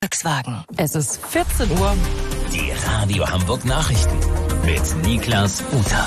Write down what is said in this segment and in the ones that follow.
Volkswagen. Es ist 14 Uhr. Die Radio Hamburg Nachrichten mit Niklas Uta.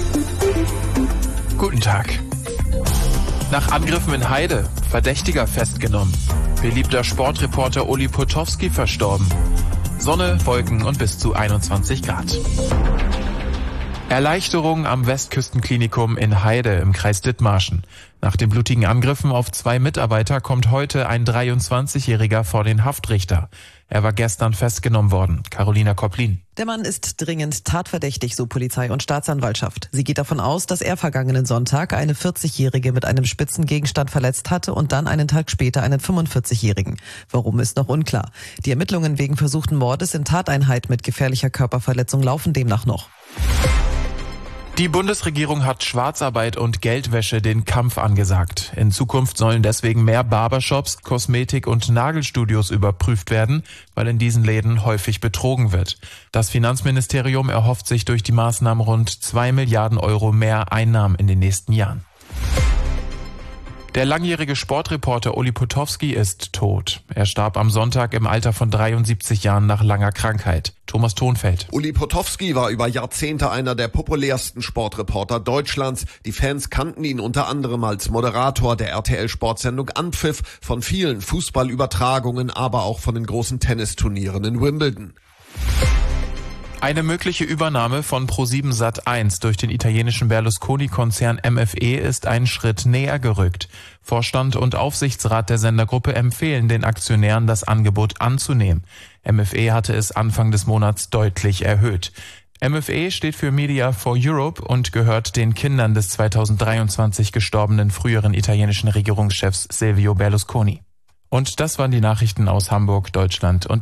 Guten Tag. Nach Angriffen in Heide, Verdächtiger festgenommen. Beliebter Sportreporter Uli Potowski verstorben. Sonne, Wolken und bis zu 21 Grad. Erleichterung am Westküstenklinikum in Heide im Kreis Dithmarschen. Nach den blutigen Angriffen auf 2 Mitarbeiter kommt heute ein 23-Jähriger vor den Haftrichter. Er war gestern festgenommen worden. Carolina Kopplin. Der Mann ist dringend tatverdächtig, so Polizei und Staatsanwaltschaft. Sie geht davon aus, dass er vergangenen Sonntag eine 40-Jährige mit einem spitzen Gegenstand verletzt hatte und dann einen Tag später einen 45-Jährigen. Warum, ist noch unklar. Die Ermittlungen wegen versuchten Mordes in Tateinheit mit gefährlicher Körperverletzung laufen demnach noch. Die Bundesregierung hat Schwarzarbeit und Geldwäsche den Kampf angesagt. In Zukunft sollen deswegen mehr Barbershops, Kosmetik- und Nagelstudios überprüft werden, weil in diesen Läden häufig betrogen wird. Das Finanzministerium erhofft sich durch die Maßnahmen rund 2 Milliarden Euro mehr Einnahmen in den nächsten Jahren. Der langjährige Sportreporter Uli Potowski ist tot. Er starb am Sonntag im Alter von 73 Jahren nach langer Krankheit. Thomas Thonfeld. Uli Potowski war über Jahrzehnte einer der populärsten Sportreporter Deutschlands. Die Fans kannten ihn unter anderem als Moderator der RTL-Sportsendung Anpfiff, von vielen Fußballübertragungen, aber auch von den großen Tennisturnieren in Wimbledon. Eine mögliche Übernahme von ProSieben Sat.1 durch den italienischen Berlusconi-Konzern MFE ist ein Schritt näher gerückt. Vorstand und Aufsichtsrat der Sendergruppe empfehlen den Aktionären, das Angebot anzunehmen. MFE hatte es Anfang des Monats deutlich erhöht. MFE steht für Media for Europe und gehört den Kindern des 2023 gestorbenen früheren italienischen Regierungschefs Silvio Berlusconi. Und das waren die Nachrichten aus Hamburg, Deutschland und